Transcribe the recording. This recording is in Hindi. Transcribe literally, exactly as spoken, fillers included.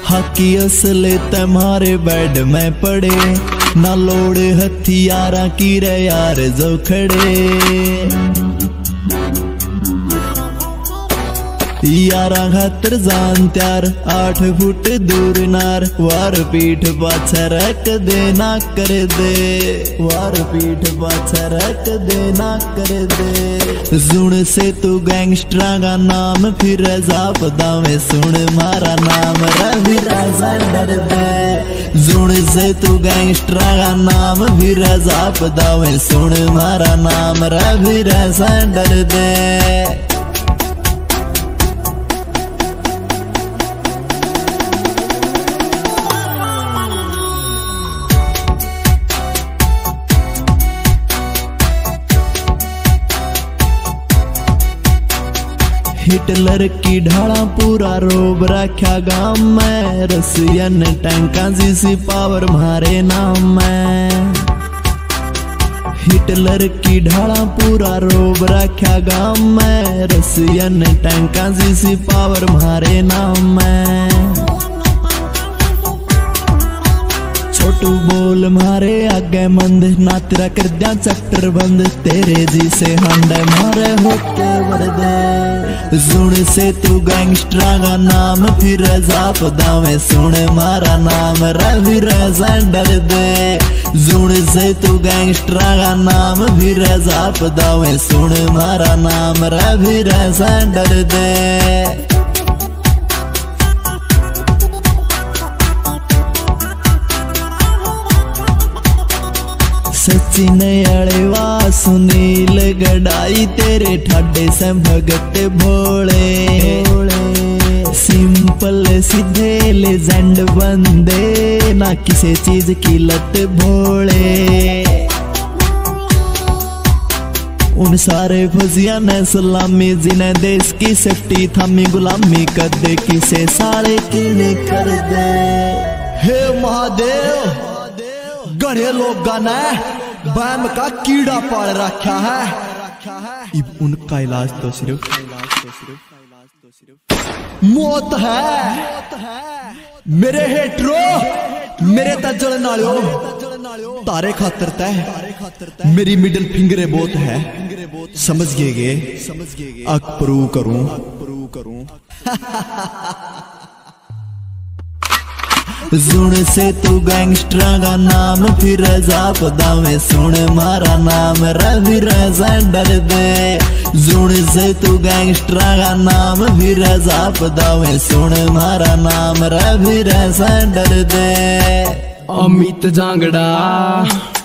हाकी असले तुम्हारे बेड में पड़े, ना लोड़ हथियारा की रे यार जो खड़े। यारा खातर जान त्यार आठ फुट दूर नार, वार पीठ पाछा रख दे ना कर दे, वार पीठ पाछा रख दे ना कर दे। सुन से तू गैंगस्टरा का नाम फिर जापदा में सुन मारा नाम रवि राजा डर दे। सुन से तू गैंगस्टरा का नाम फिर जापदा में सुन मारा नाम रवि राजा डर दे। हिटलर की ढाला पूरा रोब रखा गांव में, रसियन टैंका जैसी पावर मारे नाम में। हिटलर की ढाला पूरा रोब रखा गांव में, रसियन टैंका जैसी पावर मारे नाम में। छोटू बोल मारे आगे मंद, ना तेरा कर दिया चक्कर बंद, तेरे जी से हांडे मारे होते वर्दे। सुन से तू गैंगस्टरा का नाम फिर जापदा में सुन मारा नाम रवि राजा डर दे। सुन से तू गैंगस्टरा का नाम फिर जापदा में सुन मारा नाम रवि राजा डर दे। सचिन अड़ेवा सुनील गडाई, तेरे ठाडे से भगत भोले। सिंपल सीधे लेजेंड बंदे, ना किसी चीज की लत भोले। उन सारे फौजिया ने सलामी, जिन्हें देश की सेफ्टी थामी, गुलामी कदे किसे सारे किले कर दे। हे महादेव, गणे लोग ने बैम का कीड़ा पाल रखा है, इब उनका इलाज तो सिर्फ मौत है। मेरे हेटरो, मेरे तजल नालो, तारे खातर तय मेरी मिडिल फिंगरे बहुत है, समझ गए गे, अक प्रूव करूं, करूं। सुन से तू गैंगस्टरा का नाम फिर जापदा में सुन मारा नाम रवि राजा डर दे। सुन से तू गैंगस्टरा का नाम फिर जापदा में सुन मारा नाम रवि राजा डर दे। अमित जांगड़ा।